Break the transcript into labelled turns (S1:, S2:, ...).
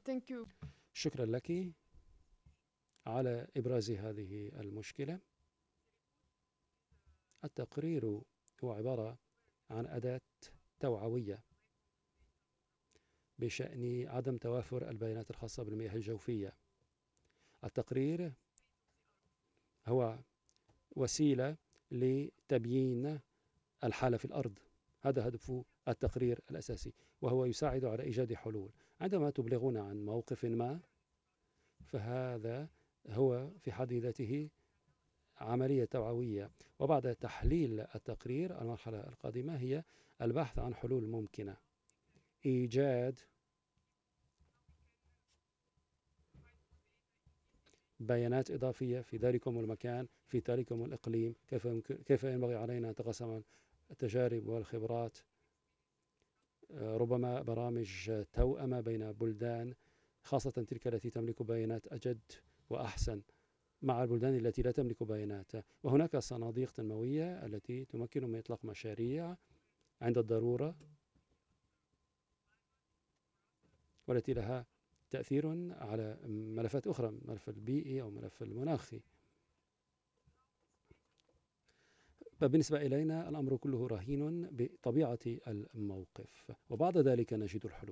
S1: Thank you.
S2: شكرا لك على إبراز هذه المشكلة. التقرير هو عبارة عن أداة توعوية بشأن عدم توافر البيانات الخاصة بالمياه الجوفية. التقرير هو وسيلة لتبيين الحالة في الأرض. هذا هدف التقرير الأساسي، وهو يساعد على إيجاد حلول. عندما تبلغون عن موقف ما، فهذا هو في حد ذاته عملية توعوية. وبعد تحليل التقرير، المرحلة القادمة هي البحث عن حلول ممكنة، إيجاد بيانات إضافية في ذلكم المكان، في ذلكم الإقليم، كيف ينبغي علينا أن نتقاسم التجارب والخبرات. ربما برامج توأمة بين بلدان، خاصة تلك التي تملك بيانات أجد وأحسن مع البلدان التي لا تملك بيانات. وهناك صناديق تنموية التي تمكن من إطلاق مشاريع عند الضرورة، والتي لها تأثير على ملفات أخرى، ملف البيئي أو ملف المناخي. فبالنسبة إلينا الأمر كله رهين بطبيعة الموقف، وبعد ذلك نجد الحلول.